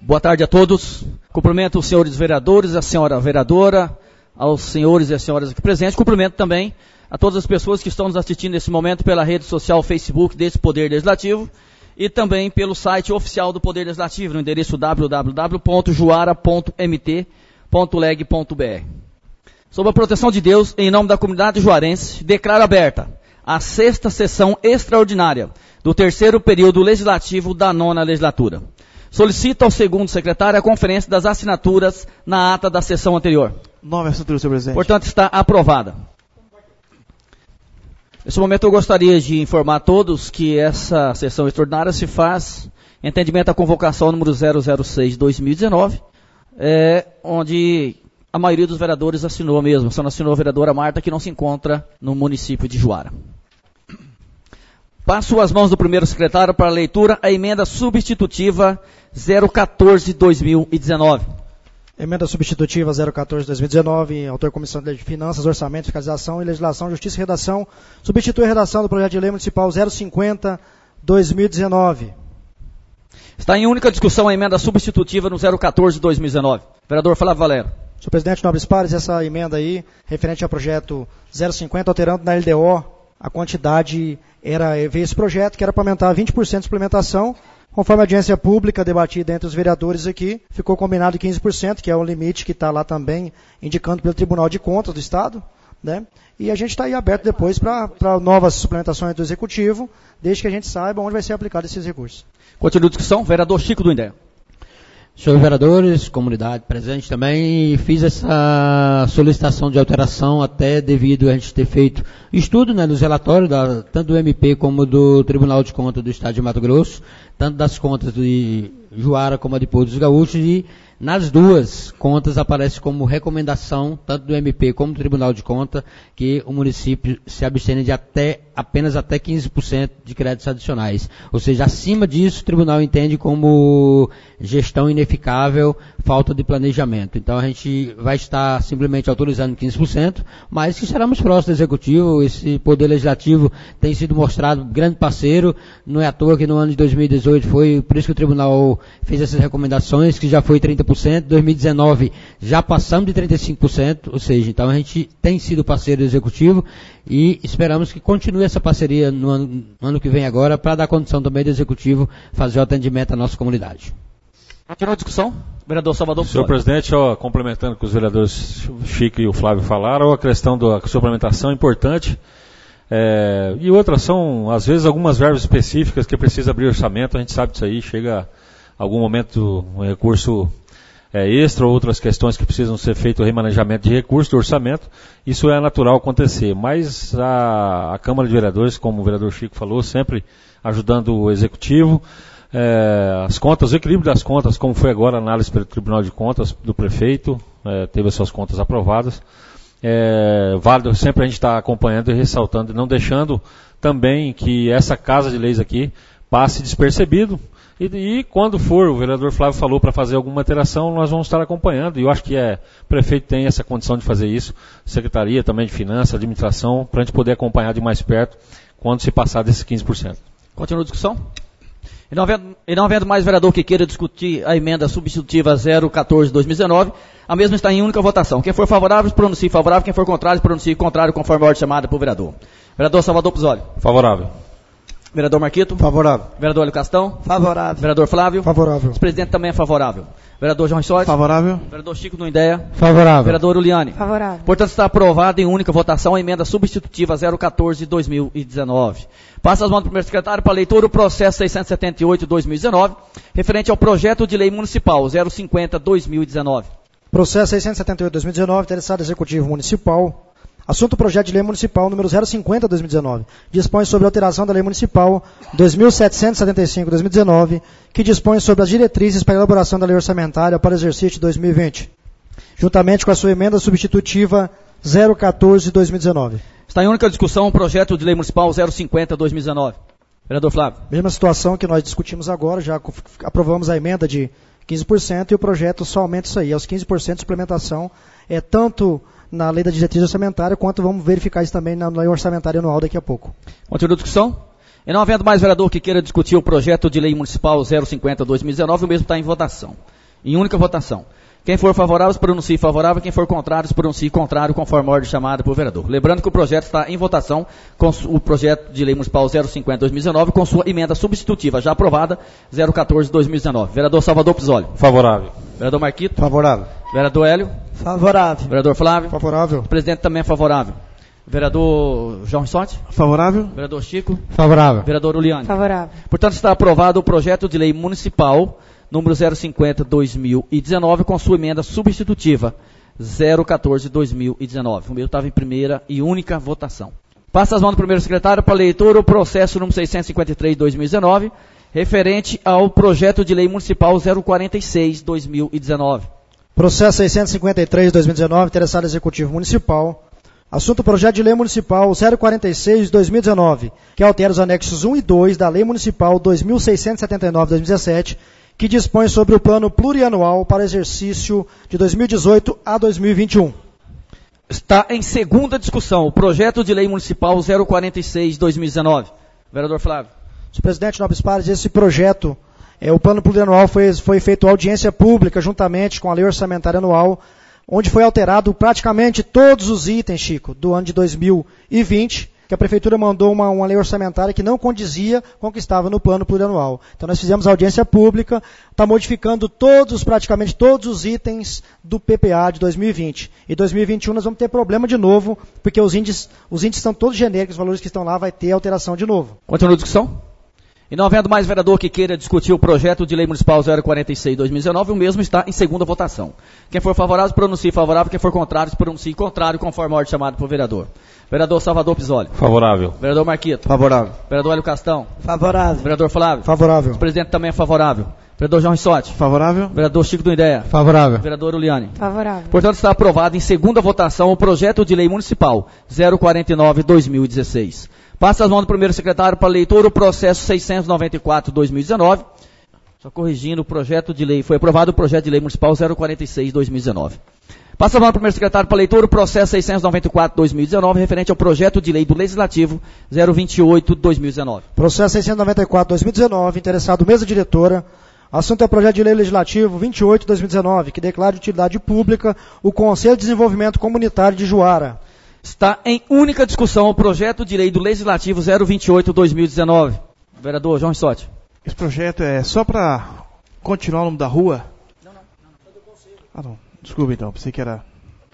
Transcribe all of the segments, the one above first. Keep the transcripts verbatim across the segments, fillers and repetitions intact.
Boa tarde a todos. Cumprimento os senhores vereadores, a senhora vereadora, aos senhores e as senhoras aqui presentes. Cumprimento também a todas as pessoas que estão nos assistindo nesse momento pela rede social Facebook desse Poder Legislativo e também pelo site oficial do Poder Legislativo, no endereço w w w ponto juara ponto m t ponto leg ponto b r. Sob a proteção de Deus, em nome da comunidade juarense, declaro aberta a sexta sessão extraordinária do terceiro período legislativo da nona legislatura. Solicito ao segundo secretário a conferência das assinaturas na ata da sessão anterior. Nove assinaturas, senhor presidente. Portanto, está aprovada. Nesse momento eu gostaria de informar a todos que essa sessão extraordinária se faz em entendimento à convocação número zero zero seis de dois mil e dezenove, é, onde a maioria dos vereadores assinou mesmo, só não assinou a vereadora Marta, que não se encontra no município de Juara. Passo as mãos do primeiro secretário para a leitura a emenda substitutiva zero quatorze de dois mil e dezenove. Emenda substitutiva zero quatorze de dois mil e dezenove, autor Comissão de Finanças, Orçamento, Fiscalização e Legislação, Justiça e Redação, substitui a redação do projeto de lei municipal zero cinquenta de dois mil e dezenove. Está em única discussão a emenda substitutiva no zero quatorze de dois mil e dezenove. Vereador Flávio Valério. Senhor presidente, nobres pares, essa emenda aí, referente ao projeto zero cinquenta, alterando na L D O, a quantidade, era, veio esse projeto que era para aumentar vinte por cento de suplementação, conforme a audiência pública debatida entre os vereadores aqui, ficou combinado quinze por cento, que é o limite que está lá também, indicando pelo Tribunal de Contas do Estado, né? E a gente está aí aberto depois para novas suplementações do Executivo, desde que a gente saiba onde vai ser aplicado esses recursos. Continua a discussão, vereador Chico do Indé. Senhores vereadores, comunidade presente também, fiz essa solicitação de alteração até devido a gente ter feito estudo, né, nos relatórios, da, tanto do M P como do Tribunal de Contas do Estado de Mato Grosso, tanto das contas de Juara como a de Porto dos Gaúchos, e nas duas contas aparece como recomendação, tanto do M P como do Tribunal de Contas, que o município se abstenha de até, apenas até quinze por cento de créditos adicionais. Ou seja, acima disso, o tribunal entende como gestão ineficável, falta de planejamento. Então a gente vai estar simplesmente autorizando quinze por cento, mas que seremos próximos do Executivo. Esse Poder Legislativo tem sido mostrado grande parceiro, não é à toa que no ano de dois mil e dezoito foi, por isso que o tribunal fez essas recomendações, que já foi trinta por cento, dois mil e dezenove já passamos de trinta e cinco por cento, ou seja, então a gente tem sido parceiro do Executivo e esperamos que continue essa parceria no ano, no ano que vem agora, para dar condição também do Executivo fazer o atendimento à nossa comunidade. Continua a discussão, vereador Salvador. Senhor presidente, ó, complementando o que os vereadores Chico e o Flávio falaram, a questão da suplementação é importante. É, e outras são, às vezes, algumas verbas específicas que precisa abrir orçamento, a gente sabe disso aí, chega algum momento um recurso é, extra, outras questões que precisam ser feito o remanejamento de recursos do orçamento, isso é natural acontecer, mas a, a Câmara de Vereadores, como o vereador Chico falou, sempre ajudando o Executivo, é, as contas, o equilíbrio das contas, como foi agora a análise pelo Tribunal de Contas do prefeito, é, teve as suas contas aprovadas, é válido sempre a gente estar acompanhando e ressaltando, e não deixando também que essa casa de leis aqui passe despercebido. E, e quando for, o vereador Flávio falou para fazer alguma alteração, nós vamos estar acompanhando. E eu acho que é, o prefeito tem essa condição de fazer isso, Secretaria também de Finanças, Administração, para a gente poder acompanhar de mais perto quando se passar desses quinze por cento. Continua a discussão? E não, havendo, e não havendo mais vereador que queira discutir a emenda substitutiva zero quatorze de dois mil e dezenove, a mesma está em única votação. Quem for favorável, pronuncie favorável. Quem for contrário, pronuncie contrário, conforme a ordem chamada por vereador. Vereador Salvador Pizoli. Favorável. Vereador Marquito. Favorável. Vereador Hélio Castão. Favorável. Vereador Flávio. Favorável. O presidente também é favorável. Vereador João Rissóis. Favorável. Vereador Chico do Indéia. Favorável. Vereador Uliane. Favorável. Portanto, está aprovada em única votação a emenda substitutiva zero quatorze de dois mil e dezenove. Passa as mãos do primeiro secretário para a leitura o processo seiscentos e setenta e oito de dois mil e dezenove, referente ao projeto de lei municipal zero cinquenta de dois mil e dezenove. Processo seiscentos e setenta e oito de dois mil e dezenove, interessado Executivo Municipal. Assunto projeto de lei municipal número zero cinquenta de dois mil e dezenove. Dispõe sobre a alteração da lei municipal dois mil setecentos e setenta e cinco de dois mil e dezenove, que dispõe sobre as diretrizes para a elaboração da lei orçamentária para o exercício de dois mil e vinte. Juntamente com a sua emenda substitutiva zero quatorze de dois mil e dezenove. Está em única discussão o projeto de lei municipal zero cinquenta de dois mil e dezenove. Vereador Flávio. Mesma situação que nós discutimos agora, já aprovamos a emenda de quinze por cento e o projeto só aumenta isso aí, aos quinze por cento de suplementação, é tanto na lei da diretriz orçamentária, quanto vamos verificar isso também na lei orçamentária anual daqui a pouco. Continua a discussão? E não havendo mais vereador que queira discutir o projeto de lei municipal zero cinquenta de dois mil e dezenove, o mesmo está em votação. em única votação. Quem for favorável, se pronuncie favorável. Quem for contrário, se pronuncie contrário, conforme a ordem chamada por vereador. Lembrando que o projeto está em votação com o projeto de lei municipal zero cinquenta barra dois mil e dezenove, com sua emenda substitutiva já aprovada, zero quatorze barra dois mil e dezenove. Vereador Salvador Pisoli. Favorável. Vereador Marquito. Favorável. Vereador Hélio. Favorável. Vereador Flávio. Favorável. O presidente também é favorável. Vereador João Rissotti. Favorável. Vereador Chico. Favorável. Vereador Uliane. Favorável. Portanto, está aprovado o projeto de lei municipal número zero cinquenta barra dois mil e dezenove, com sua emenda substitutiva zero quatorze barra dois mil e dezenove. O meu estava em primeira e única votação. Passa as mãos do primeiro secretário para leitura o processo número seiscentos e cinquenta e três barra dois mil e dezenove, referente ao projeto de lei municipal zero quarenta e seis barra dois mil e dezenove. Processo seiscentos e cinquenta e três barra dois mil e dezenove, interessado Executivo Municipal. Assunto: projeto de lei municipal zero quarenta e seis barra dois mil e dezenove, que altera os anexos um e dois da lei municipal dois mil seiscentos e setenta e nove barra dois mil e dezessete, que dispõe sobre o plano plurianual para exercício de dois mil e dezoito a dois mil e vinte e um. Está em segunda discussão o projeto de lei municipal zero quarenta e seis barra dois mil e dezenove. Vereador Flávio. Senhor presidente, nobres pares, esse projeto, é, o plano plurianual foi, foi feito audiência pública juntamente com a lei orçamentária anual, onde foi alterado praticamente todos os itens, Chico, do ano de dois mil e vinte, que a Prefeitura mandou uma, uma lei orçamentária que não condizia com o que estava no plano plurianual. Então nós fizemos audiência pública, está modificando todos, praticamente todos os itens do P P A de dois mil e vinte. E dois mil e vinte e um nós vamos ter problema de novo, porque os índices, os índices são todos genéricos, os valores que estão lá vai ter alteração de novo. Continua a discussão? E não havendo mais vereador que queira discutir o projeto de lei municipal zero quarenta e seis barra dois mil e dezenove, o mesmo está em segunda votação. Quem for favorável, se pronuncie favorável. Quem for contrário, se pronuncie contrário, conforme a ordem chamada por vereador. Vereador Salvador Pisoli. Favorável. Vereador Marquito. Favorável. Vereador Hélio Castão. Favorável. Vereador Flávio. Favorável. O presidente também é favorável. Vereador João Rissotti. Favorável. Vereador Chico do Ideia. Favorável. Vereador Uliane. Favorável. Portanto, está aprovado em segunda votação o projeto de lei municipal zero quarenta e nove barra dois mil e dezesseis. Passa as mãos do primeiro secretário para leitura o processo seiscentos e noventa e quatro barra dois mil e dezenove. Só corrigindo, o projeto de lei, foi aprovado o projeto de lei municipal zero quarenta e seis barra dois mil e dezenove. Passa a mão do primeiro secretário para leitura o processo seiscentos e noventa e quatro barra dois mil e dezenove, referente ao projeto de lei do Legislativo zero vinte e oito barra dois mil e dezenove. Processo seiscentos e noventa e quatro barra dois mil e dezenove, interessado mesa diretora. Assunto é o projeto de lei legislativo vinte e oito barra dois mil e dezenove, que declara de utilidade pública o Conselho de Desenvolvimento Comunitário de Juara. Está em única discussão o projeto de lei do Legislativo zero vinte e oito barra dois mil e dezenove. Vereador João Rissotti. Esse projeto é só para continuar o nome da rua? Não, não, não, não. É do Conselho. Ah, não. Desculpa então, pensei que era...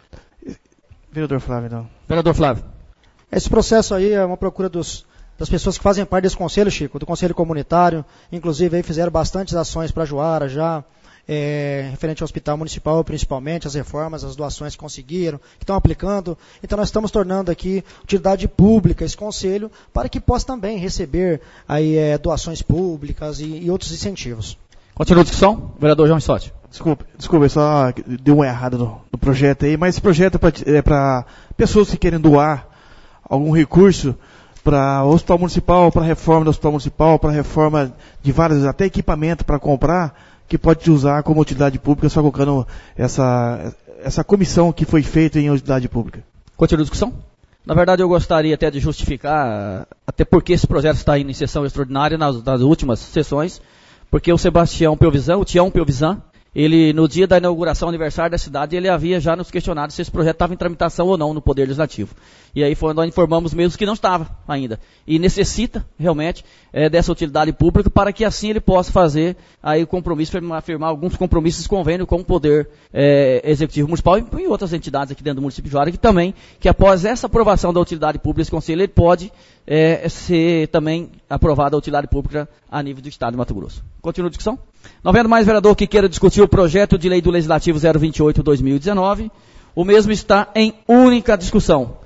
Vereador Flávio, não. Vereador Flávio. Esse processo aí é uma procura dos, das pessoas que fazem parte desse conselho, Chico, do conselho comunitário. Inclusive aí fizeram bastantes ações para Juara já, é, referente ao hospital municipal, principalmente, as reformas, as doações que conseguiram, que estão aplicando. Então nós estamos tornando aqui utilidade pública esse conselho, para que possa também receber aí, é, doações públicas e, e outros incentivos. Continua a discussão. Vereador João Rissotti. Desculpa, desculpa, eu só dei uma errada no, no projeto aí, mas esse projeto é para pessoas que querem doar algum recurso para o hospital municipal, para a reforma do hospital municipal, para a reforma de vários, até equipamento para comprar, que pode usar como utilidade pública, só colocando essa, essa comissão que foi feita em utilidade pública. Continua a discussão? Na verdade, eu gostaria até de justificar, até porque esse projeto está em sessão extraordinária nas, nas últimas sessões, porque o Sebastião Pelvisan, o Tião Pelvisan, ele, no dia da inauguração, aniversário da cidade, ele havia já nos questionado se esse projeto estava em tramitação ou não no Poder Legislativo. E aí foi onde nós informamos mesmo que não estava ainda. E necessita, realmente, é, dessa utilidade pública para que assim ele possa fazer aí o compromisso, firmar, firmar alguns compromissos, convênio com o Poder é, Executivo Municipal e, e outras entidades aqui dentro do município de Juara, que também, que após essa aprovação da utilidade pública, esse conselho, ele pode é, ser também aprovada a utilidade pública a nível do Estado de Mato Grosso. Continua a discussão? Não havendo mais vereador que queira discutir o projeto de lei do Legislativo zero vinte e oito barra dois mil e dezenove, o mesmo está em única discussão.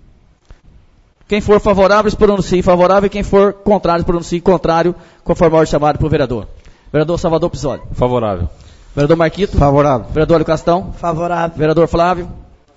Quem for favorável, se pronuncie favorável, e quem for contrário, se pronuncie contrário, conforme a ordem chamada pelo vereador. Vereador Salvador Pisoli. Favorável. Vereador Marquito. Favorável. Vereador Hélio Castão. Favorável. Vereador Flávio.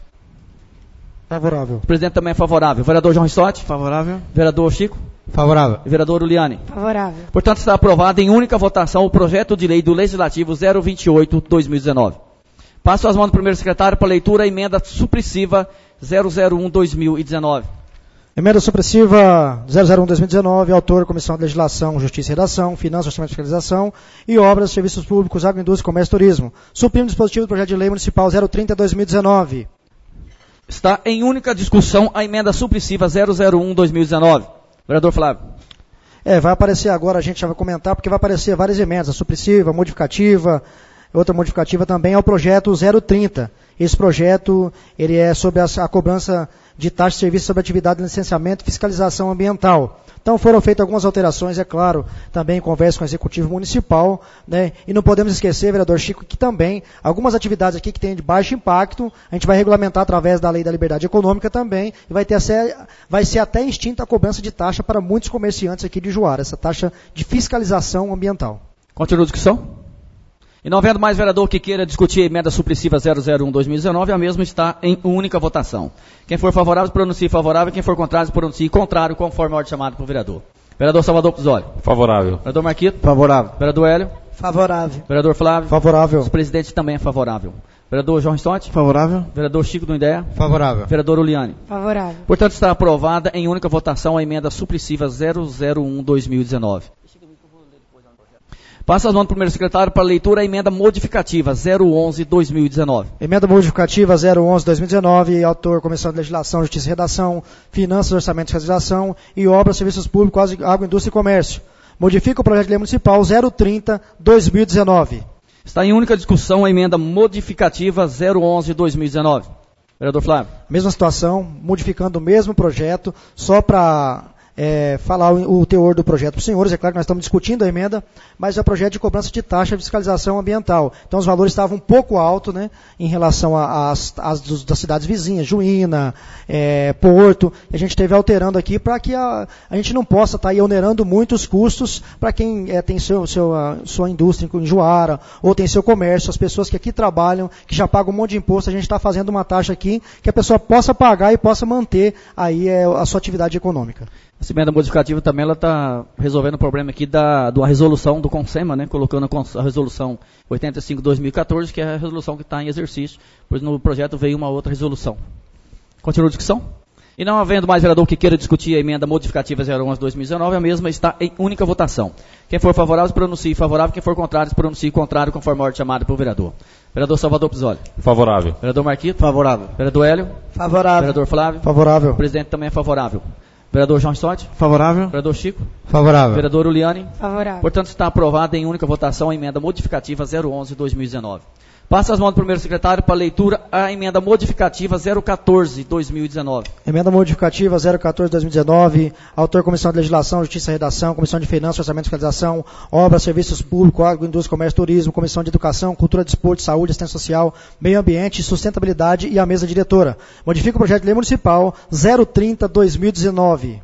Favorável. O presidente também é favorável. Vereador João Rissotti. Favorável. Vereador Chico. Favorável. Vereador Uliane. Favorável. Portanto, está aprovado em única votação o projeto de lei do Legislativo zero vinte e oito barra dois mil e dezenove. Passo as mãos do primeiro secretário para leitura a emenda supressiva zero zero um barra dois mil e dezenove. Emenda supressiva zero zero um barra dois mil e dezenove, autor, Comissão de Legislação, Justiça e Redação, Finanças, Orçamento e Fiscalização e Obras, Serviços Públicos, Agroindústria, Comércio e Turismo. Suprime o dispositivo do projeto de lei municipal zero trinta barra dois mil e dezenove. Está em única discussão a emenda supressiva zero zero um barra dois mil e dezenove. Vereador Flávio. É, vai aparecer agora, a gente já vai comentar, porque vai aparecer várias emendas, a supressiva, a modificativa, outra modificativa também é o projeto zero trinta. Esse projeto, ele é sobre a, a cobrança de taxa de serviço sobre atividade de licenciamento e fiscalização ambiental. Então foram feitas algumas alterações, é claro, também em conversa com o Executivo Municipal, né? E não podemos esquecer, vereador Chico, que também algumas atividades aqui que têm de baixo impacto, a gente vai regulamentar através da Lei da Liberdade Econômica também, e vai, ter, vai ser até extinta a cobrança de taxa para muitos comerciantes aqui de Juara, essa taxa de fiscalização ambiental. Continua a discussão? E não havendo mais vereador que queira discutir a emenda supressiva zero zero um barra dois mil e dezenove, a mesma está em única votação. Quem for favorável, pronuncie favorável. Quem for contrário, pronuncie contrário, conforme a ordem chamada pelo vereador. Vereador Salvador Pisoli. Favorável. Vereador Marquito. Favorável. Vereador Hélio. Favorável. Vereador Flávio. Favorável. O presidente também é favorável. Vereador João Ristonte. Favorável. Vereador Chico do Ideia. Favorável. Vereador Uliane. Favorável. Portanto, está aprovada em única votação a emenda supressiva zero zero um barra dois mil e dezenove. Passa as mãos do primeiro secretário para leitura a emenda modificativa zero onze barra dois mil e dezenove. Emenda modificativa zero onze barra dois mil e dezenove, autor, Comissão de Legislação, Justiça e Redação, Finanças, Orçamento e Fiscalização e Obras, Serviços Públicos, Água, Indústria e Comércio. Modifica o projeto de lei municipal zero trinta barra dois mil e dezenove. Está em única discussão a emenda modificativa zero onze barra dois mil e dezenove. Vereador Flávio. Mesma situação, modificando o mesmo projeto, só para... É, falar o, o teor do projeto para os senhores. É claro que nós estamos discutindo a emenda, mas é o projeto de cobrança de taxa de fiscalização ambiental. Então os valores estavam um pouco altos, né, em relação às das cidades vizinhas, Juína, é, Porto, e a gente esteve alterando aqui para que a, a gente não possa estar tá aí onerando muito os custos para quem é, tem seu, seu, a, sua indústria em Juara, ou tem seu comércio, as pessoas que aqui trabalham, que já pagam um monte de imposto, a gente está fazendo uma taxa aqui que a pessoa possa pagar e possa manter aí é, a sua atividade econômica. Essa emenda modificativa também ela está resolvendo o problema aqui da, da resolução do CONSEMA, né, colocando a, a resolução oitenta e cinco barra dois mil e quatorze, que é a resolução que está em exercício, pois no projeto veio uma outra resolução. Continua a discussão? E não havendo mais vereador que queira discutir a emenda modificativa zero onze barra dois mil e dezenove, a mesma está em única votação. Quem for favorável, pronuncie favorável. Quem for contrário, pronuncie contrário, conforme a ordem chamada pelo vereador. Vereador Salvador Pisoli. Favorável. Vereador Marquito. Favorável. Vereador Hélio. Favorável. Vereador Flávio. Favorável. O presidente também é favorável. Vereador João Ristonte. Favorável. Vereador Chico. Favorável. Vereador Uliane. Favorável. Portanto, está aprovada em única votação a emenda modificativa zero onze barra dois mil e dezenove. Passa as mãos do primeiro secretário para leitura a emenda modificativa zero quatorze barra dois mil e dezenove. Emenda modificativa zero quatorze barra dois mil e dezenove, autor, Comissão de Legislação, Justiça e Redação, Comissão de Finanças, Orçamento e Fiscalização, Obras, Serviços Públicos, Agro, Indústria, Comércio e Turismo, Comissão de Educação, Cultura, Desporto, Saúde, Assistência Social, Meio Ambiente, Sustentabilidade e a mesa diretora. Modifica o projeto de lei municipal zero trinta barra dois mil e dezenove.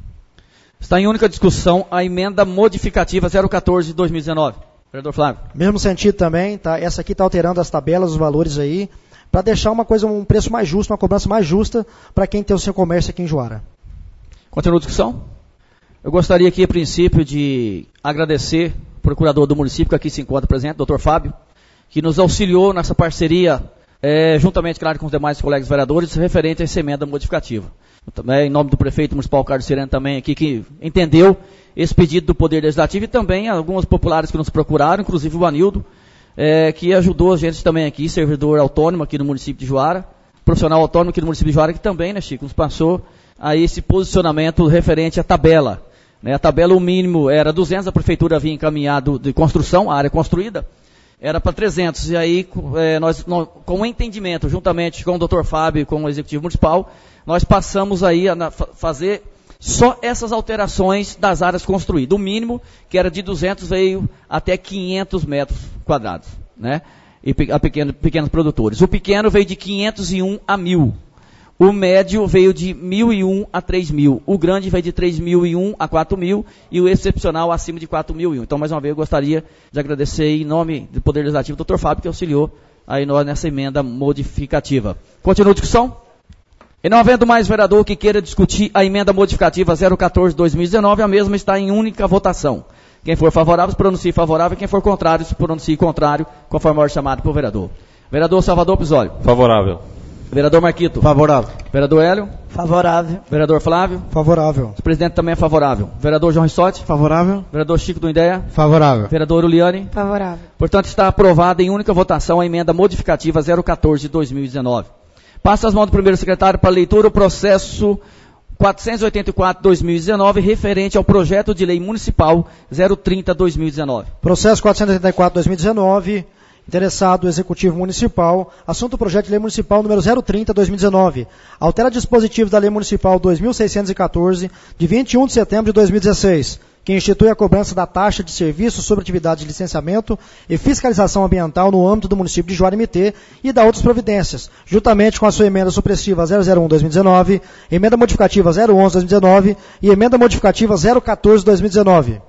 Está em única discussão a emenda modificativa zero quatorze barra dois mil e dezenove. Vereador Flávio. Mesmo sentido também, tá? Essa aqui está alterando as tabelas, os valores aí, para deixar uma coisa, um preço mais justo, uma cobrança mais justa para quem tem o seu comércio aqui em Juara. Continua a discussão? Eu gostaria aqui, a princípio, de agradecer o procurador do município que aqui se encontra presente, doutor Fábio, que nos auxiliou nessa parceria, é, juntamente, claro, com os demais colegas vereadores, referente a essa emenda modificativa. Também, em nome do prefeito municipal Carlos Sirene também aqui, que entendeu esse pedido do Poder Legislativo, e também algumas populares que nos procuraram, inclusive o Anildo, é, que ajudou a gente também aqui, servidor autônomo aqui no município de Juara, profissional autônomo aqui no município de Juara, que também, né, Chico, nos passou a esse posicionamento referente à tabela. Né, a tabela, o mínimo era duzentos, a prefeitura havia encaminhado de construção, a área construída, era para trezentos, e aí é, nós, nós, com o entendimento, juntamente com o doutor Fábio e com o Executivo Municipal, nós passamos aí a na, fazer só essas alterações das áreas construídas. O mínimo, que era de duzentos, veio até quinhentos metros quadrados, né? E a pequeno, pequenos produtores. O pequeno veio de quinhentos e um a mil. O médio veio de mil e um a três mil. O grande veio de três mil e um a quatro mil. E o excepcional acima de quatro mil e um. Então, mais uma vez, eu gostaria de agradecer em nome do Poder Legislativo, o doutor Fábio, que auxiliou aí nós nessa emenda modificativa. Continua a discussão? E não havendo mais vereador que queira discutir a emenda modificativa zero quatorze barra dois mil e dezenove, a mesma está em única votação. Quem for favorável, se pronuncie favorável. Quem for contrário, se pronuncie contrário, conforme a ordem chamada pelo vereador. Vereador Salvador Pisoli. Favorável. Vereador Marquito. Favorável. Vereador Hélio. Favorável. Vereador Flávio. Favorável. O presidente também é favorável. Vereador João Rissotti. Favorável. Vereador Chico do Indéia. Favorável. Vereador Uliane. Favorável. Portanto, está aprovada em única votação a emenda modificativa zero quatorze de dois mil e dezenove. Passa as mãos do primeiro secretário para leitura o processo quatrocentos e oitenta e quatro de dois mil e dezenove, referente ao projeto de lei municipal zero trinta de dois mil e dezenove. Processo quatrocentos e oitenta e quatro de dois mil e dezenove, interessado o Executivo Municipal, assunto projeto de lei municipal número zero trinta de dois mil e dezenove. Altera dispositivos da lei municipal dois mil seiscentos e quatorze, de vinte e um de setembro de dois mil e dezesseis, que institui a cobrança da taxa de serviço sobre atividades de licenciamento e fiscalização ambiental no âmbito do município de Juara M T e da outras providências, juntamente com a sua emenda supressiva zero zero um de dois mil e dezenove, emenda modificativa zero onze de dois mil e dezenove e emenda modificativa zero quatorze de dois mil e dezenove.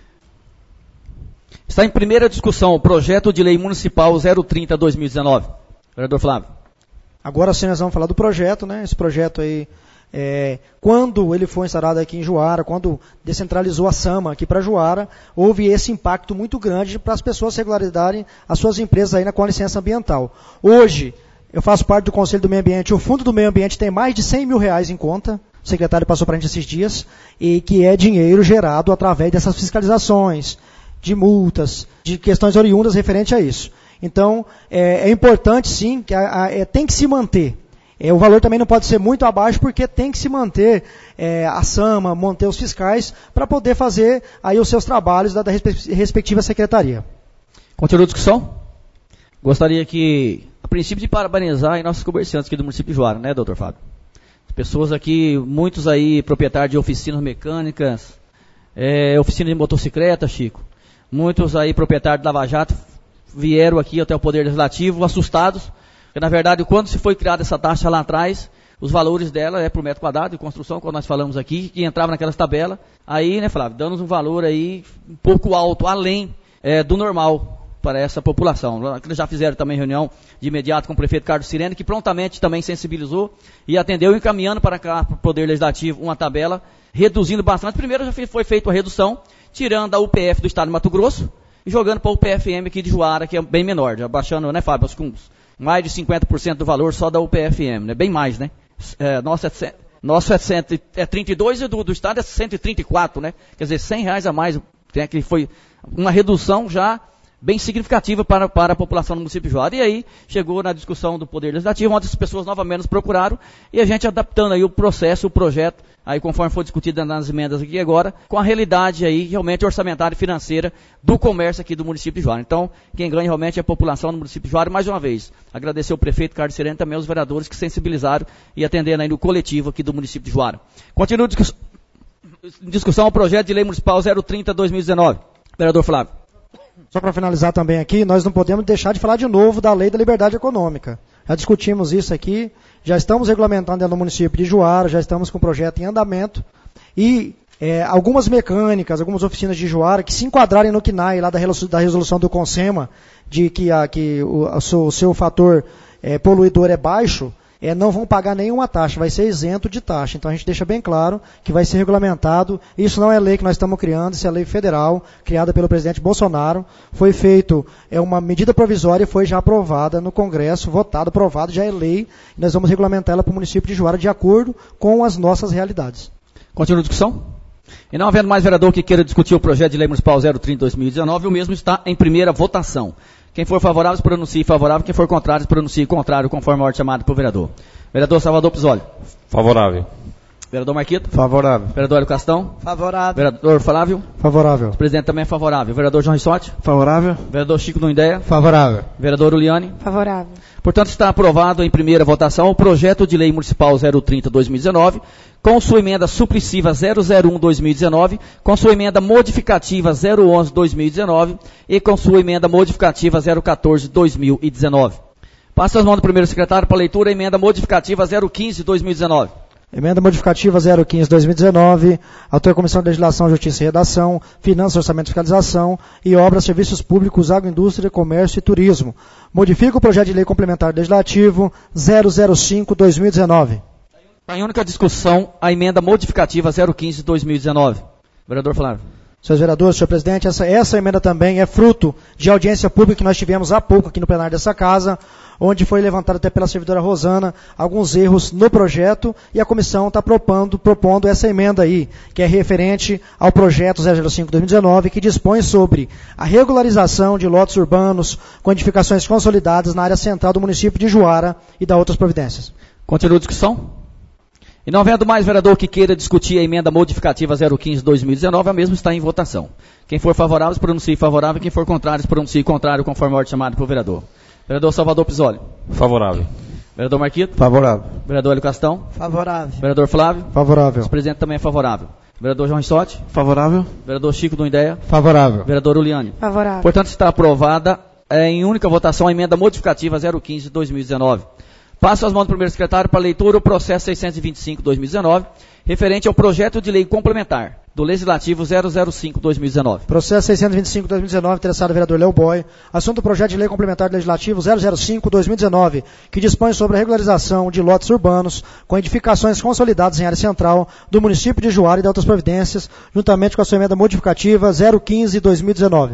Está em primeira discussão o projeto de lei municipal zero trinta de dois mil e dezenove. Vereador Flávio. Agora sim nós vamos falar do projeto, né? Esse projeto aí, é, quando ele foi instalado aqui em Juara, quando descentralizou a SAMA aqui para Juara, houve esse impacto muito grande para as pessoas regularizarem as suas empresas aí com a licença ambiental. Hoje, eu faço parte do Conselho do Meio Ambiente, o Fundo do Meio Ambiente tem mais de cem mil reais em conta, o secretário passou para a gente esses dias, e que é dinheiro gerado através dessas fiscalizações, de multas, de questões oriundas referente a isso. Então, é, é importante sim, que a, a, é, tem que se manter. É, o valor também não pode ser muito abaixo, porque tem que se manter é, a SAMA, manter os fiscais, para poder fazer aí os seus trabalhos da, da respectiva secretaria. Continua a discussão? Gostaria que, a princípio, de parabenizar aí nossos comerciantes aqui do município de Juara, né, doutor Fábio? As pessoas aqui, muitos aí proprietários de oficinas mecânicas, é, oficina de motocicleta, Chico. Muitos aí proprietários de Lava Jato vieram aqui até o Poder Legislativo assustados, porque na verdade quando se foi criada essa taxa lá atrás, os valores dela é por metro quadrado de construção, quando nós falamos aqui, que entrava naquelas tabelas, aí, né, Flávio, dando um valor aí um pouco alto, além é, do normal para essa população. Eles já fizeram também reunião de imediato com o prefeito Carlos Sirene, que prontamente também sensibilizou e atendeu, encaminhando para cá, para o Poder Legislativo, uma tabela, reduzindo bastante. Primeiro já foi feita a redução, tirando a U P F do estado de Mato Grosso e jogando para o U P F M aqui de Juara, que é bem menor, já baixando, né, Fábio, com mais de cinquenta por cento do valor só da U P F M, né, bem mais, né? É, nosso é, nosso é, cento, é trinta e dois e do, do estado é cento e trinta e quatro, né? Quer dizer, cem reais a mais, tem que foi uma redução já bem significativa para, para a população do município de Juara. E aí chegou na discussão do Poder Legislativo, onde as pessoas novamente nos procuraram, e a gente adaptando aí o processo, o projeto, aí conforme foi discutido nas emendas aqui agora, com a realidade aí realmente orçamentária e financeira do comércio aqui do município de Juara. Então, quem ganha realmente é a população do município de Juara. Mais uma vez, agradecer ao prefeito Carlos Sirene e também aos vereadores que sensibilizaram e atendendo aí no coletivo aqui do município de Juara. Continua discuss... discussão o projeto de lei municipal zero trinta de dois mil e dezenove. Vereador Flávio. Só para finalizar também aqui, nós não podemos deixar de falar de novo da Lei da Liberdade Econômica. Já discutimos isso aqui, já estamos regulamentando dentro do município de Juara, já estamos com o projeto em andamento. E é, algumas mecânicas, algumas oficinas de Juara que se enquadrarem no C N A I, lá da resolução do CONSEMA, de que, a, que o, a seu, o seu fator é, poluidor é baixo, É, não vão pagar nenhuma taxa, vai ser isento de taxa. Então a gente deixa bem claro que vai ser regulamentado. Isso não é lei que nós estamos criando, isso é lei federal, criada pelo presidente Bolsonaro. Foi feito, é uma medida provisória, foi já aprovada no Congresso, votada, aprovada, já é lei. E nós vamos regulamentar ela para o município de Juara de acordo com as nossas realidades. Continua a discussão? E não havendo mais vereador que queira discutir o projeto de lei municipal zero trinta de dois mil e dezenove, o mesmo está em primeira votação. Quem for favorável, se pronuncie favorável. Quem for contrário, se pronuncie contrário, conforme a ordem chamada pelo vereador. Vereador Salvador Pisoli. Favorável. Vereador Marquito. Favorável. Vereador Hélio Castão. Favorável. Vereador Flávio. Favorável. O presidente também é favorável. Vereador João Rissotti. Favorável. Vereador Chico do Indéia. Favorável. Vereador Uliane. Favorável. Portanto, está aprovado em primeira votação o projeto de lei municipal zero trinta de dois mil e dezenove, com sua emenda supressiva zero zero um de dois mil e dezenove, com sua emenda modificativa zero onze de dois mil e dezenove e com sua emenda modificativa zero quatorze de dois mil e dezenove. Passa as mãos do primeiro secretário para leitura a emenda modificativa zero quinze de dois mil e dezenove. Emenda modificativa zero quinze de dois mil e dezenove, autor Comissão de Legislação, Justiça e Redação, Finanças, Orçamento e Fiscalização e Obras, Serviços Públicos, Agroindústria, Comércio e Turismo. Modifica o projeto de lei complementar legislativo zero zero cinco de dois mil e dezenove. Está em única discussão a emenda modificativa zero quinze de dois mil e dezenove. Vereador Flávio. Senhores vereadores, senhor presidente, essa, essa emenda também é fruto de audiência pública que nós tivemos há pouco aqui no plenário dessa casa, onde foi levantado até pela servidora Rosana alguns erros no projeto e a comissão está propondo, propondo essa emenda aí, que é referente ao projeto zero zero cinco barra dois mil e dezenove, que dispõe sobre a regularização de lotes urbanos com edificações consolidadas na área central do município de Juara e da outras providências. Continua a discussão? E não havendo mais vereador que queira discutir a emenda modificativa zero quinze barra dois mil e dezenove, a mesma está em votação. Quem for favorável, se pronuncie favorável. Quem for contrário, se pronuncie contrário, conforme a ordem chamada pelo vereador. Vereador Salvador Pisoli. Favorável. Vereador Marquito. Favorável. Vereador Hélio Castão. Favorável. Vereador Flávio. Favorável. O presidente também é favorável. Vereador João Rissotti. Favorável. Vereador Chico do Ideia. Favorável. Vereador Uliane. Favorável. Portanto, está aprovada é, em única votação a emenda modificativa zero quinze barra dois mil e dezenove. Passo as mãos do primeiro secretário para leitura o processo seiscentos e vinte e cinco barra dois mil e dezenove, referente ao projeto de lei complementar do Legislativo zero zero cinco barra dois mil e dezenove. Processo seiscentos e vinte e cinco barra dois mil e dezenove, interessado vereador Léo Boy. Assunto: projeto de lei complementar do Legislativo zero zero cinco barra dois mil e dezenove, que dispõe sobre a regularização de lotes urbanos com edificações consolidadas em área central do município de Juara e de outras providências, juntamente com a sua emenda modificativa zero quinze barra dois mil e dezenove.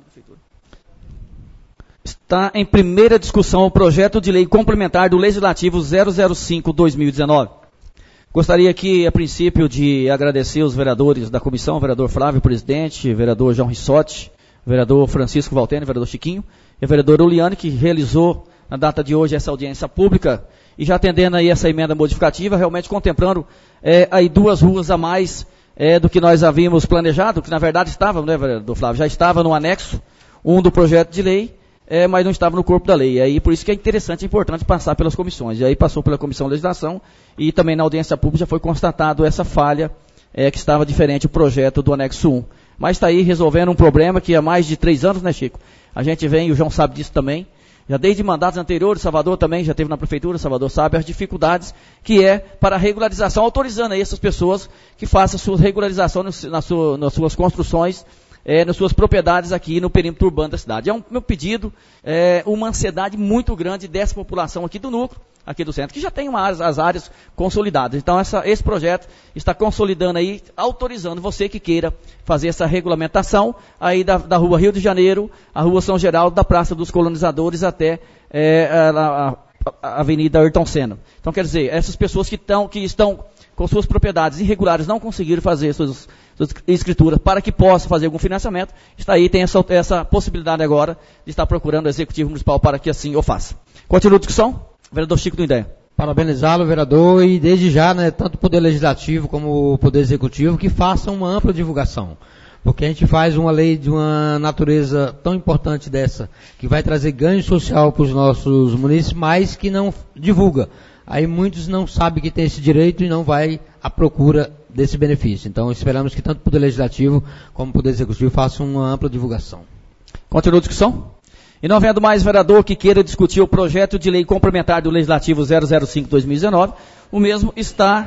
Está em primeira discussão o projeto de lei complementar do Legislativo zero zero cinco barra dois mil e dezenove. Gostaria aqui, a princípio, de agradecer os vereadores da comissão, vereador Flávio, presidente, vereador João Rissotti, vereador Francisco Valtene, vereador Chiquinho, e a vereadora Uliane, que realizou, na data de hoje, essa audiência pública, e já atendendo aí essa emenda modificativa, realmente contemplando é, aí duas ruas a mais é, do que nós havíamos planejado, que na verdade estava, né, vereador Flávio, já estava no anexo um do projeto de lei, É, mas não estava no corpo da lei. E aí, por isso que é interessante e importante passar pelas comissões. E aí passou pela Comissão de Legislação e também na audiência pública já foi constatado essa falha é, que estava diferente o projeto do anexo um. Mas está aí resolvendo um problema que há mais de três anos, né, Chico? A gente vem, e o João sabe disso também, já desde mandatos anteriores, Salvador também já teve na prefeitura, Salvador sabe as dificuldades que é para a regularização, autorizando aí essas pessoas que façam sua regularização nas, sua, nas suas construções, É, nas suas propriedades aqui no perímetro urbano da cidade. É um meu pedido, é, uma ansiedade muito grande dessa população aqui do núcleo, aqui do centro, que já tem uma, as áreas consolidadas. Então essa, esse projeto está consolidando aí, autorizando você que queira fazer essa regulamentação aí da, da rua Rio de Janeiro, a rua São Geraldo, da Praça dos Colonizadores até é, a, a, a Avenida Ayrton Senna. Então quer dizer, essas pessoas que, tão, que estão com suas propriedades irregulares não conseguiram fazer suas, suas escrituras para que possa fazer algum financiamento, está aí, tem essa, essa possibilidade agora de estar procurando o Executivo Municipal para que assim o faça. Continua a discussão? Vereador Chico do Ideia. Parabenizá-lo, vereador, e desde já, né, tanto o Poder Legislativo como o Poder Executivo, que façam uma ampla divulgação. Porque a gente faz uma lei de uma natureza tão importante dessa, que vai trazer ganho social para os nossos munícipes, mas que não divulga. Aí muitos não sabem que tem esse direito e não vai à procura desse benefício. Então esperamos que tanto o Poder Legislativo como o Poder Executivo façam uma ampla divulgação. Continua a discussão? E não havendo mais vereador que queira discutir o projeto de lei complementar do Legislativo zero zero cinco barra dois mil e dezenove, o mesmo está...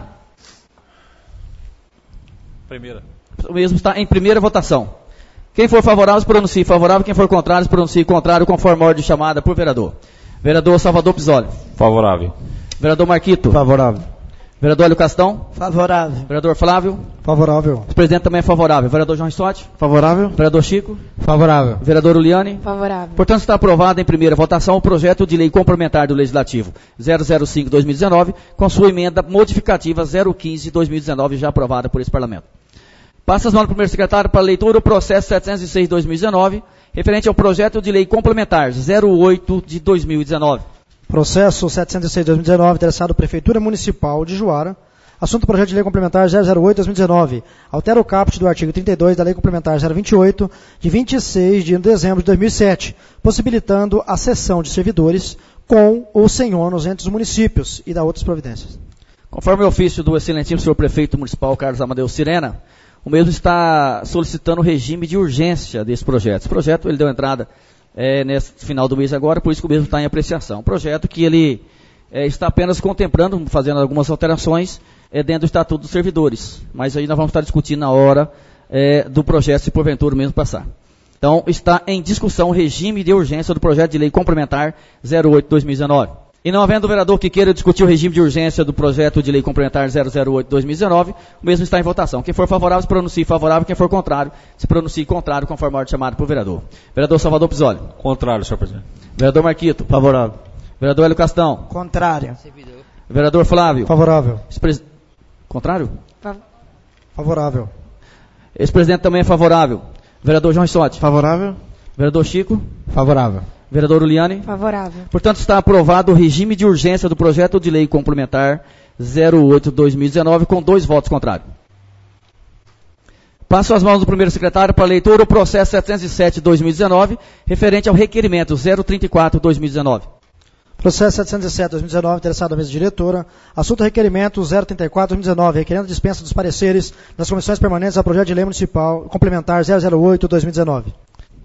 Primeira. O mesmo está em primeira votação. Quem for favorável, se pronuncie favorável. Quem for contrário, se pronuncie contrário, conforme a ordem chamada por vereador. Vereador Salvador Pisoli. Favorável. Vereador Marquito. Favorável. Vereador Hélio Castão. Favorável. Vereador Flávio. Favorável. O presidente também é favorável. Vereador João Rissotti. Favorável. Vereador Chico. Favorável. Vereador Uliane. Favorável. Portanto, está aprovado em primeira votação o projeto de lei complementar do Legislativo zero zero cinco barra dois mil e dezenove, com sua emenda modificativa zero quinze barra dois mil e dezenove, já aprovada por esse Parlamento. Passa as mãos do primeiro secretário para a leitura o processo setecentos e seis barra dois mil e dezenove, referente ao projeto de lei complementar zero oito de dois mil e dezenove. Processo setecentos e seis barra dois mil e dezenove, interessado Prefeitura Municipal de Juara. Assunto: projeto de lei complementar zero zero oito barra dois mil e dezenove. Altera o caput do artigo trinta e dois da lei complementar zero vinte e oito, de vinte e seis de dezembro de dois mil e sete, possibilitando a cessão de servidores com ou sem ônus entre os municípios e da outras providências. Conforme o ofício do excelentíssimo senhor prefeito municipal Carlos Amadeu Sirena, o mesmo está solicitando o regime de urgência desse projeto. Esse projeto ele deu entrada é, nesse final do mês agora, por isso que o mesmo está em apreciação. Um projeto que ele é, está apenas contemplando, fazendo algumas alterações é, dentro do Estatuto dos Servidores. Mas aí nós vamos estar discutindo na hora é, do projeto, se porventura mesmo passar. Então, está em discussão o regime de urgência do projeto de lei complementar zero oito barra dois mil e dezenove. E não havendo vereador que queira discutir o regime de urgência do projeto de lei complementar zero zero oito barra dois mil e dezenove, o mesmo está em votação. Quem for favorável, se pronuncie favorável. Quem for contrário, se pronuncie contrário, conforme a ordem chamada por vereador. Vereador Salvador Pizoli. Contrário, senhor presidente. Vereador Marquito. Favorável. Vereador Hélio Castão. Contrário. Vereador Flávio. Favorável. Expres... Contrário? Favorável. Ex-presidente também é favorável. Vereador João Rissotti. Favorável. Vereador Chico. Favorável. Vereador Uliane. Favorável. Portanto, está aprovado o regime de urgência do projeto de lei complementar zero oito barra dois mil e dezenove com dois votos contrários. Passo as mãos do primeiro secretário para a leitura o processo setecentos e sete barra dois mil e dezenove, referente ao requerimento zero trinta e quatro barra dois mil e dezenove. Processo setecentos e sete barra dois mil e dezenove, interessado à mesa diretora. Assunto requerimento zero trinta e quatro barra dois mil e dezenove, requerendo a dispensa dos pareceres das comissões permanentes ao projeto de lei municipal complementar zero zero oito barra dois mil e dezenove.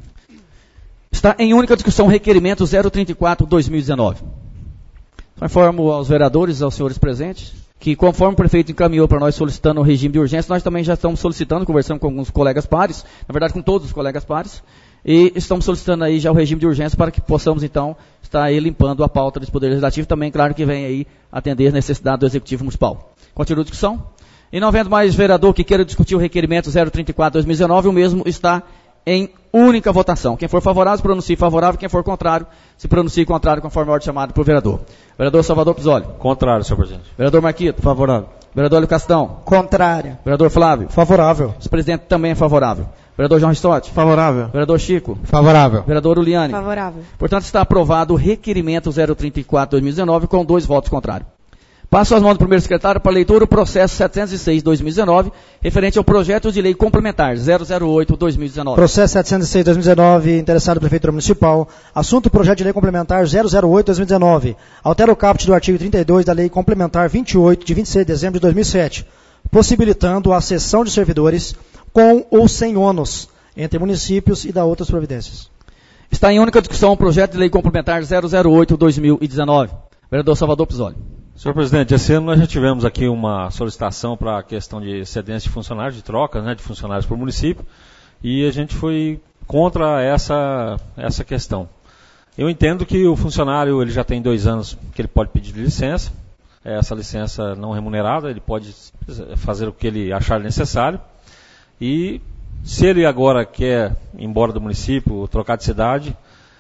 Está em única discussão o requerimento zero trinta e quatro barra dois mil e dezenove. Informo aos vereadores e aos senhores presentes que, conforme o prefeito encaminhou para nós solicitando o regime de urgência, nós também já estamos solicitando, conversando com alguns colegas pares, na verdade com todos os colegas pares, e estamos solicitando aí já o regime de urgência para que possamos então estar aí limpando a pauta desse Poder Legislativo, também claro que vem aí atender as necessidades do Executivo Municipal. Continua a discussão. E não havendo mais vereador que queira discutir o requerimento zero trinta e quatro barra dois mil e dezenove, o mesmo está em única votação. Quem for favorável, se pronuncie favorável. Quem for contrário, se pronuncie contrário, conforme a ordem chamada por vereador. Vereador Salvador Pizoli. Contrário, senhor presidente. Vereador Marquito. Favorável. Vereador Hélio Castão. Contrário. Vereador Flávio. Favorável. O presidente também é favorável. Vereador João Rissotti. Favorável. Vereador Chico. Favorável. Vereador Uliane. Favorável. Portanto, está aprovado o requerimento zero trinta e quatro barra dois mil e dezenove com dois votos contrários. Passo as mãos do primeiro secretário para a leitura o processo setecentos e seis barra dois mil e dezenove, referente ao projeto de lei complementar zero zero oito barra dois mil e dezenove. Processo setecentos e seis barra dois mil e dezenove, interessado à Prefeitura Municipal. Assunto projeto de lei complementar zero zero oito barra dois mil e dezenove. Altera o caput do artigo trinta e dois da lei complementar vinte e oito, de vinte e seis de dezembro de dois mil e sete, possibilitando a cessão de servidores com ou sem ônus entre municípios e da outras providências. Está em única discussão o projeto de lei complementar zero zero oito barra dois mil e dezenove. Vereador Salvador Pizoli. Senhor presidente, esse ano nós já tivemos aqui uma solicitação para a questão de excedência de funcionários, de troca, né, de funcionários por município, e a gente foi contra essa, essa questão. Eu entendo que o funcionário ele já tem dois anos que ele pode pedir licença, essa licença não remunerada, ele pode fazer o que ele achar necessário, e se ele agora quer ir embora do município, trocar de cidade,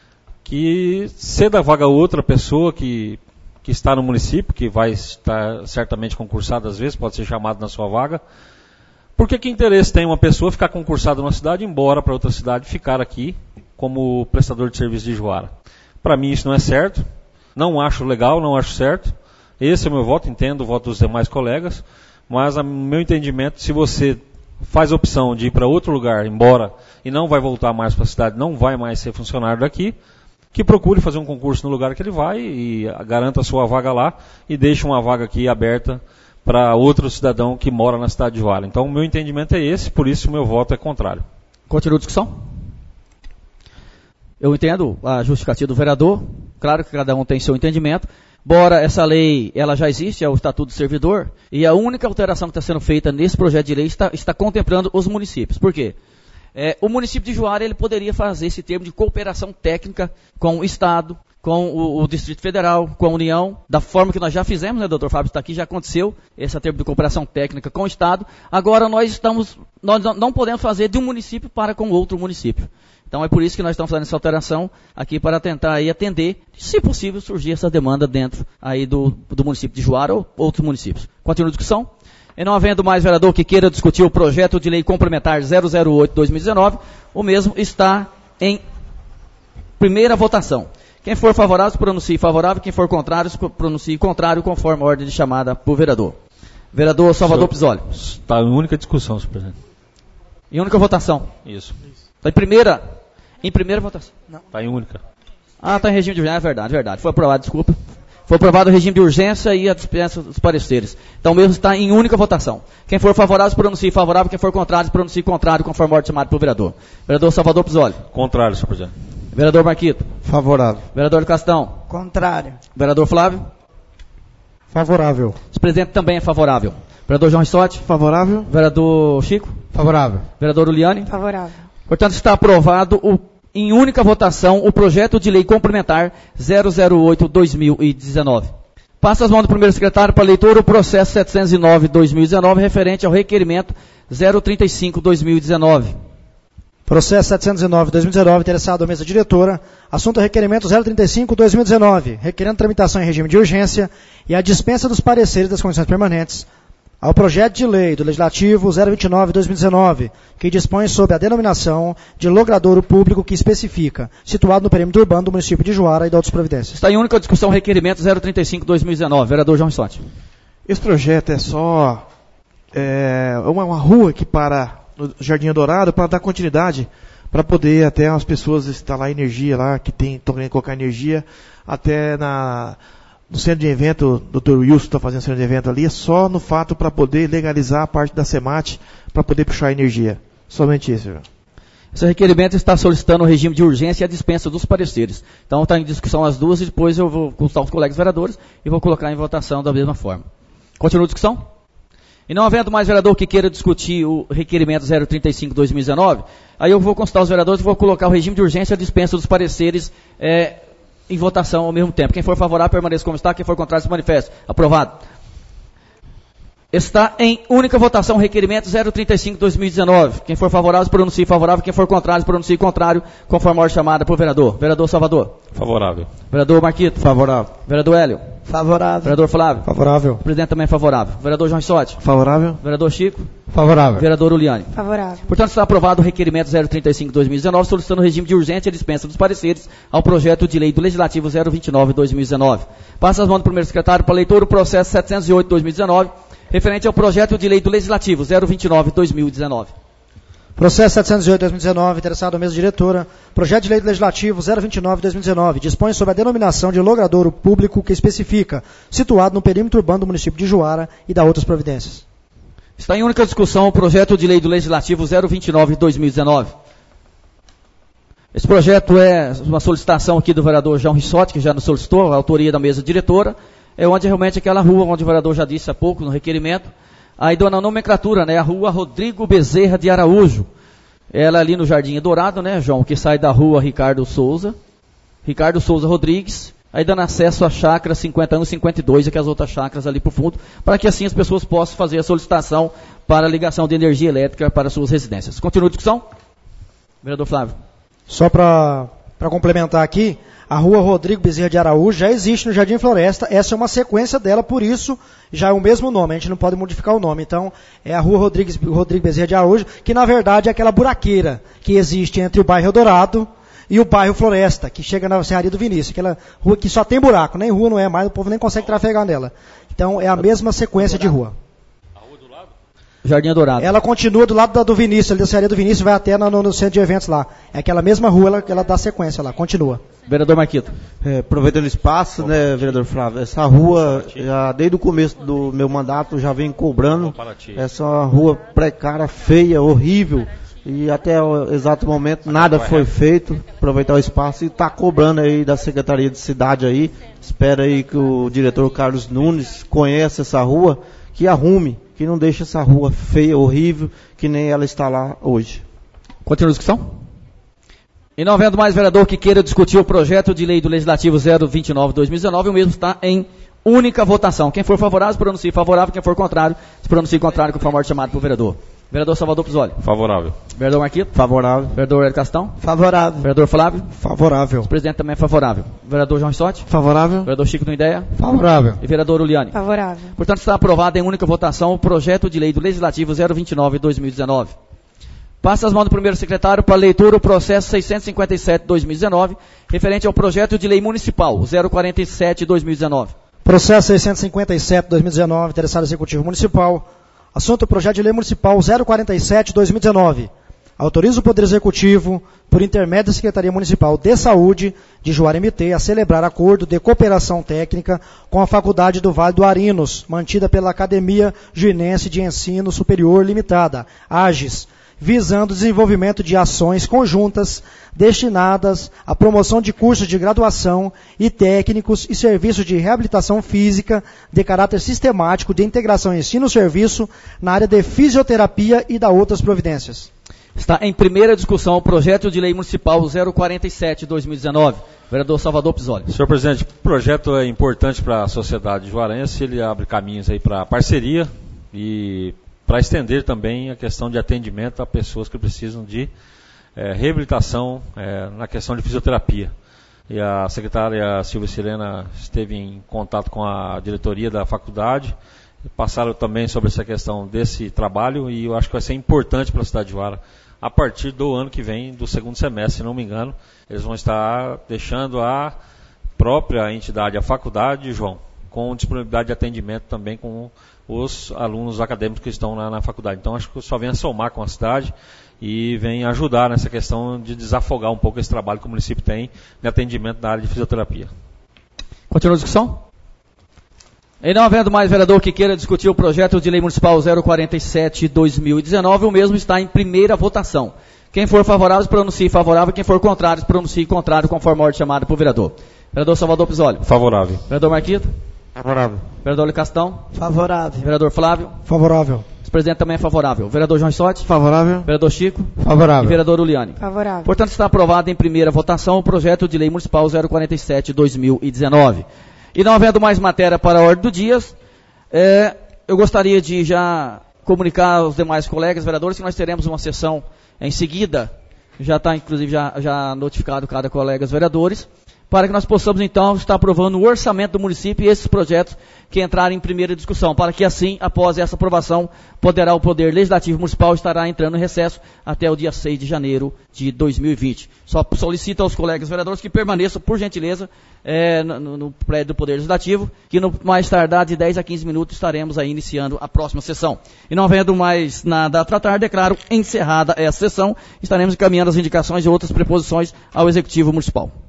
que ceda a vaga a outra pessoa que... que está no município, que vai estar certamente concursado às vezes, pode ser chamado na sua vaga. Porque que interesse tem uma pessoa ficar concursada numa cidade, ir embora para outra cidade, ficar aqui como prestador de serviço de Juara? Para mim isso não é certo, não acho legal, não acho certo. Esse é o meu voto, entendo o voto dos demais colegas, mas a meu entendimento, se você faz a opção de ir para outro lugar, embora, e não vai voltar mais para a cidade, não vai mais ser funcionário daqui, que procure fazer um concurso no lugar que ele vai e garanta a sua vaga lá e deixe uma vaga aqui aberta para outro cidadão que mora na cidade de Juara. Então, o meu entendimento é esse, por isso o meu voto é contrário. Continua a discussão? Eu entendo a justificativa do vereador, claro que cada um tem seu entendimento. Embora essa lei, ela já existe, é o Estatuto do Servidor, e a única alteração que está sendo feita nesse projeto de lei está, está contemplando os municípios. Por quê? É, o município de Juara ele poderia fazer esse termo de cooperação técnica com o Estado, com o, o Distrito Federal, com a União, da forma que nós já fizemos, né, doutor Fábio está aqui, já aconteceu esse termo de cooperação técnica com o Estado. Agora nós estamos, nós não podemos fazer de um município para com outro município. Então é por isso que nós estamos fazendo essa alteração aqui para tentar aí atender, se possível, surgir essa demanda dentro aí do, do município de Juara ou outros municípios. Continua a discussão? E não havendo mais vereador que queira discutir o projeto de lei complementar zero zero oito barra dois mil e dezenove, o mesmo está em primeira votação. Quem for favorável, se pronuncie favorável. Quem for contrário, se pronuncie contrário, conforme a ordem de chamada por vereador. Vereador Salvador Pizoli. Está em única discussão, senhor presidente. Em única votação? Isso. Está em primeira? Em primeira votação? Não. Está em única. Ah, está em regime de urgência, é verdade, verdade. Foi aprovado, desculpa. Foi aprovado o regime de urgência e a dispensa dos pareceres. Então, mesmo está em única votação. Quem for favorável, se pronuncie favorável. Quem for contrário, se pronuncie contrário, conforme a ordem chamada pelo vereador. Vereador Salvador Pizoli. Contrário, senhor presidente. Vereador Marquito. Favorável. Vereador Castão. Contrário. Vereador Flávio. Favorável. O presidente também é favorável. Vereador João Rissotti. Favorável. Vereador Chico. Favorável. Vereador Uliane. Favorável. Portanto, está aprovado o em única votação o projeto de lei complementar zero zero oito barra dois mil e dezenove. Passa as mãos do primeiro secretário para leitura o processo setecentos e nove barra dois mil e dezenove referente ao requerimento zero trinta e cinco barra dois mil e dezenove. Processo setecentos e nove barra dois mil e dezenove, interessado à mesa diretora. Assunto requerimento zero trinta e cinco barra dois mil e dezenove, requerendo tramitação em regime de urgência e a dispensa dos pareceres das comissões permanentes ao projeto de lei do Legislativo zero vinte e nove barra dois mil e dezenove, que dispõe sobre a denominação de logradouro público que especifica, situado no perímetro urbano do município de Juara e de outras providências. Está em única discussão o requerimento zero trinta e cinco barra dois mil e dezenove. Vereador João Rissotti. Esse projeto é só é, uma, uma rua que para no Jardim Dourado para dar continuidade, para poder até as pessoas instalar energia lá, que tem, estão querendo colocar energia, até na... no centro de evento, o doutor Wilson está fazendo centro de evento ali, é só no fato para poder legalizar a parte da SEMAT, para poder puxar energia. Somente isso, senhor. Esse requerimento está solicitando o regime de urgência e a dispensa dos pareceres. Então está em discussão as duas e depois eu vou consultar os colegas vereadores e vou colocar em votação da mesma forma. Continua a discussão? E não havendo mais vereador que queira discutir o requerimento zero trinta e cinco barra dois mil e dezenove, aí eu vou consultar os vereadores e vou colocar o regime de urgência e a dispensa dos pareceres é, em votação ao mesmo tempo. Quem for favorável, permaneça como está. Quem for contrário, se manifeste. Aprovado. Está em única votação o requerimento zero trinta e cinco barra dois mil e dezenove. Quem for favorável, se pronuncie favorável. Quem for contrário, se pronuncie contrário, conforme a ordem chamada por vereador. Vereador Salvador. Favorável. Vereador Marquito. Favorável. Vereador Hélio. Favorável. Vereador Flávio. Favorável. O presidente também é favorável. Vereador João Rissotti. Favorável. Vereador Chico. Favorável. Vereador Uliane. Favorável. Portanto, está aprovado o requerimento zero trinta e cinco barra dois mil e dezenove, solicitando o regime de urgência e a dispensa dos pareceres ao projeto de lei do Legislativo zero vinte e nove barra dois mil e dezenove. Passa as mãos do primeiro secretário para leitura o processo setecentos e oito barra dois mil e dezenove, referente ao projeto de lei do Legislativo zero vinte e nove barra dois mil e dezenove. Processo setecentos e oito barra dois mil e dezenove, interessado à mesa diretora. Projeto de lei do Legislativo zero vinte e nove barra dois mil e dezenove, dispõe sobre a denominação de logradouro público que especifica, situado no perímetro urbano do município de Juara e da outras providências. Está em única discussão o projeto de lei do Legislativo zero vinte e nove barra dois mil e dezenove. Esse projeto é uma solicitação aqui do vereador João Rissotti, que já nos solicitou, a autoria da mesa diretora, é onde realmente aquela rua, onde o vereador já disse há pouco no requerimento, aí dona nomenclatura, né, a rua Rodrigo Bezerra de Araújo. Ela ali no Jardim Dourado, né, João, que sai da rua Ricardo Souza, Ricardo Souza Rodrigues, aí dando acesso à chácara cinquenta e um e cinquenta e dois, e que as outras chácaras ali para o fundo, para que assim as pessoas possam fazer a solicitação para a ligação de energia elétrica para suas residências. Continua a discussão? Vereador Flávio. Só para complementar aqui, a rua Rodrigo Bezerra de Araújo já existe no Jardim Floresta, essa é uma sequência dela, por isso já é o mesmo nome, a gente não pode modificar o nome. Então, é a rua Rodrigues, Rodrigo Bezerra de Araújo, que na verdade é aquela buraqueira que existe entre o bairro Dourado e o bairro Floresta, que chega na Serraria do Vinícius, aquela rua que só tem buraco, nem rua não é mais, o povo nem consegue trafegar nela. Então, é a mesma sequência de rua. Jardim Dourado. Ela continua do lado da, do Vinícius, ali da Serraria do Vinícius, vai até no, no centro de eventos lá. É aquela mesma rua, ela, ela dá sequência lá, continua. Vereador Marquito. É, aproveitando o espaço, né, vereador Flávio, essa rua, já, desde o começo do meu mandato, já vem cobrando essa rua precária, feia, horrível, e até o exato momento nada foi feito. Aproveitar o espaço e está cobrando aí da Secretaria de Cidade aí, espera aí que o diretor Carlos Nunes conheça essa rua, que arrume, que não deixe essa rua feia, horrível, que nem ela está lá hoje. Continua a discussão? E não havendo mais vereador que queira discutir o projeto de lei do Legislativo zero vinte e nove barra dois mil e dezenove, o mesmo está em única votação. Quem for favorável, se pronuncie favorável. Quem for contrário, se pronuncie contrário, conforme a ordem chamada pelo vereador. Vereador Salvador Pizzoli. Favorável. Vereador Marquito. Favorável. Vereador Hélio Castão. Favorável. Vereador Flávio. Favorável. O presidente também é favorável. Vereador João Rissotti. Favorável. Vereador Chico do Ideia. Favorável. E vereador Uliane. Favorável. Portanto, está aprovado em única votação o projeto de lei do Legislativo zero vinte e nove barra dois mil e dezenove. Passa as mãos do primeiro secretário para leitura o processo seiscentos e cinquenta e sete barra dois mil e dezenove, referente ao projeto de lei municipal zero quarenta e sete barra dois mil e dezenove. Processo seiscentos e cinquenta e sete barra dois mil e dezenove, interessado Executivo Municipal. Assunto: projeto de lei municipal zero quarenta e sete barra dois mil e dezenove. Autoriza o Poder Executivo, por intermédio da Secretaria Municipal de Saúde de Juara M T, a celebrar acordo de cooperação técnica com a Faculdade do Vale do Arinos, mantida pela Academia Juinense de Ensino Superior Limitada, AGES, visando o desenvolvimento de ações conjuntas destinadas à promoção de cursos de graduação e técnicos e serviços de reabilitação física de caráter sistemático de integração ensino-serviço na área de fisioterapia e da outras providências. Está em primeira discussão o projeto de lei municipal zero quarenta e sete de dois mil e dezenove. Vereador Salvador Pizzoli. Senhor presidente, o projeto é importante para a sociedade juarense, ele abre caminhos aí para parceria e para estender também a questão de atendimento a pessoas que precisam de é, reabilitação é, na questão de fisioterapia. E a secretária Silvia Silena esteve em contato com a diretoria da faculdade, passaram também sobre essa questão desse trabalho e eu acho que vai ser importante para a cidade de Juara. A partir do ano que vem, do segundo semestre, se não me engano, eles vão estar deixando a própria entidade, a faculdade, João, com disponibilidade de atendimento também com os alunos acadêmicos que estão lá na faculdade. Então, acho que só vem a somar com a cidade e vem ajudar nessa questão de desafogar um pouco esse trabalho que o município tem de atendimento na área de fisioterapia. Continua a discussão? E não havendo mais vereador que queira discutir o projeto de lei municipal zero quarenta e sete de dois mil e dezenove, o mesmo está em primeira votação. Quem for favorável, pronuncie favorável. Quem for contrário, pronuncie contrário, conforme a ordem chamada por vereador. Vereador Salvador Pizzoli. Favorável. Vereador Marquito. Favorável. Vereador Licastão. Favorável. Vereador Flávio. Favorável. O presidente também é favorável. Vereador João Sotti. Favorável. Vereador Chico. Favorável. E vereador Uliane. Favorável. Portanto, está aprovado em primeira votação o projeto de lei municipal zero quarenta e sete de dois mil e dezenove. E não havendo mais matéria para a ordem do dia, é, eu gostaria de já comunicar aos demais colegas vereadores que nós teremos uma sessão em seguida, já está inclusive já, já notificado cada colega vereadores, para que nós possamos então estar aprovando o orçamento do município e esses projetos que entrarem em primeira discussão, para que assim, após essa aprovação, poderá o Poder Legislativo Municipal estará entrando em recesso até o dia seis de janeiro de dois mil e vinte. Só solicito aos colegas vereadores que permaneçam, por gentileza, é, no, no prédio do Poder Legislativo, que no mais tardar de dez a quinze minutos estaremos aí iniciando a próxima sessão. E não havendo mais nada a tratar, declaro encerrada essa sessão, estaremos encaminhando as indicações e outras preposições ao Executivo Municipal.